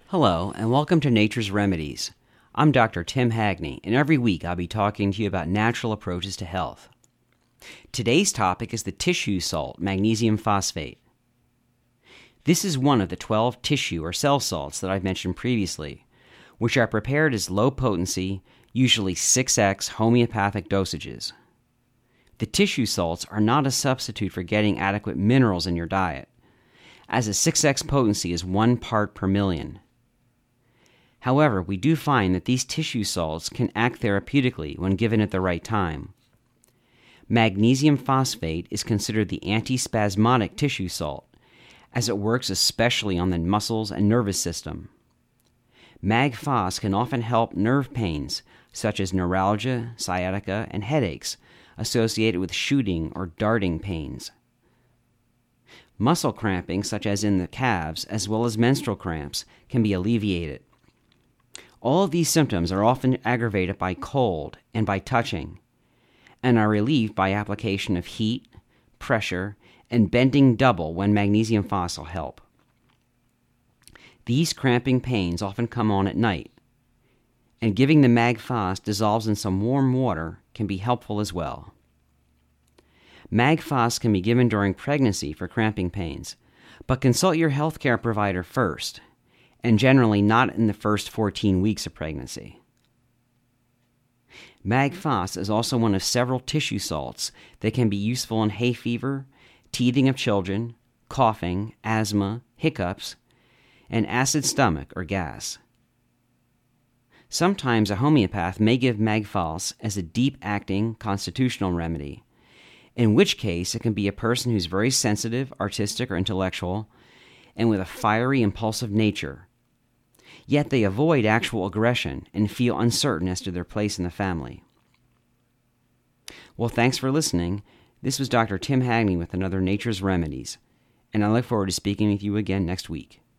Hello, and welcome to Nature's Remedies. I'm Dr. Tim Hagney, and every week I'll be talking to you about natural approaches to health. Today's topic is the tissue salt, magnesium phosphate. This is one of the 12 tissue or cell salts that I've mentioned previously, which are prepared as low-potency, usually 6x homeopathic dosages. The tissue salts are not a substitute for getting adequate minerals in your diet, as a 6x potency is 1 part per million. However, we do find that these tissue salts can act therapeutically when given at the right time. Magnesium phosphate is considered the antispasmodic tissue salt, as it works especially on the muscles and nervous system. Mag-Phos can often help nerve pains, such as neuralgia, sciatica, and headaches, associated with shooting or darting pains. Muscle cramping, such as in the calves, as well as menstrual cramps, can be alleviated. All of these symptoms are often aggravated by cold and by touching, and are relieved by application of heat, pressure, and bending double when magnesium phos will help. These cramping pains often come on at night, and giving the Mag-Phos dissolves in some warm water can be helpful as well. Mag-Phos can be given during pregnancy for cramping pains, but consult your healthcare provider first, and generally not in the first 14 weeks of pregnancy. Mag-Phos is also one of several tissue salts that can be useful in hay fever, teething of children, coughing, asthma, hiccups, and acid stomach or gas. Sometimes a homeopath may give Mag-Phos as a deep-acting constitutional remedy, in which case it can be a person who's very sensitive, artistic, or intellectual, and with a fiery, impulsive nature. Yet they avoid actual aggression and feel uncertain as to their place in the family. Well, thanks for listening. This was Dr. Tim Hagney with another Nature's Remedies, and I look forward to speaking with you again next week.